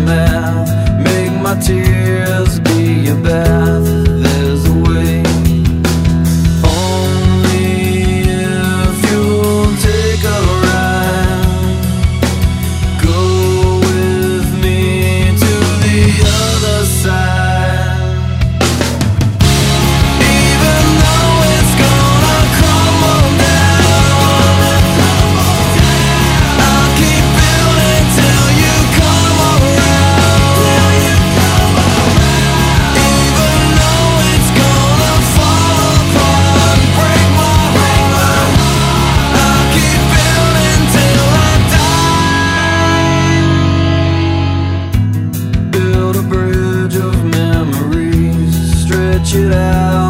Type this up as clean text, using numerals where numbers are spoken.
math. Make my tears be your bath. There's a way. Only if you'll take a ride. Go with me to the other side. Even though it's gonna crumble down, I'll keep building till you come around. Even though it's gonna fall apart, break my heart, I'll keep building till I die. Build a bridge of memories, stretch it out.